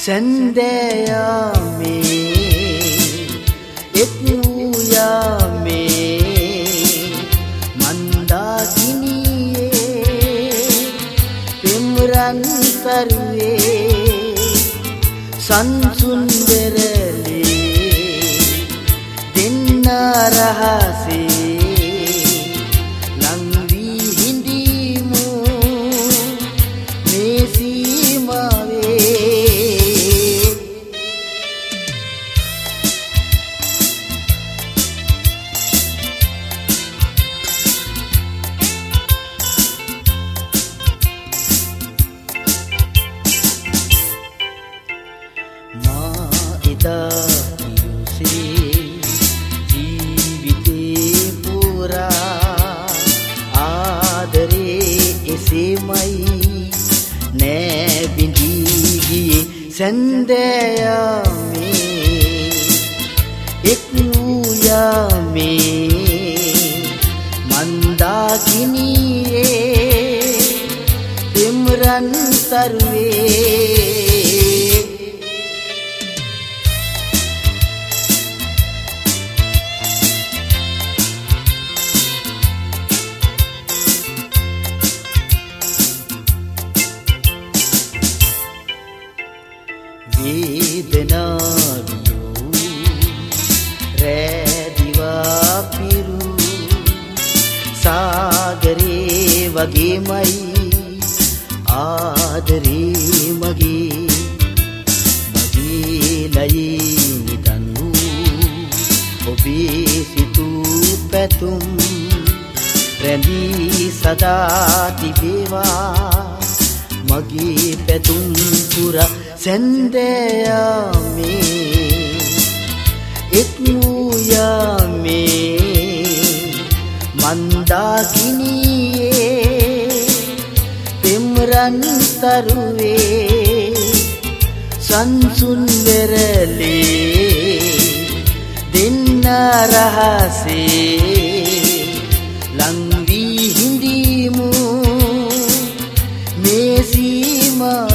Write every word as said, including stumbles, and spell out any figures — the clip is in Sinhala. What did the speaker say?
සැන්දෑයාමේ එක් වූ යාමේ මන්දාකිනියේ පෙම්රන් තරුවේ සංසුන් වෙරළේ දෙන්න රහසේ ලං වී හිඳීමු මේ සීමාවේ ජීවිතේ පුරා ආදරේ එසේමයි නෑ බිඳී ගියේ සැන්දෑයාමේ එක් වූ යාමේ මන්දාකිනියේ පෙම්රන් තරුවේ වේදනාවියෝ රැදිවා පිරු සාගරේ වගේමයි ආදරේ මගේ මගේ ලයේ නිදන් වූ ඔබේ සිතූ පැතුම් රැඳී සදා තිබේවා මගේ පැතුම් පුරා සැන්දෑයාමේ එක් වූ යාමේ මන්දාකිනියේ පෙම්රන් තරුවේ සංසුන් වෙරළේ දෙන්න රහසේ ලං වී හිඳීමු මේ සීමා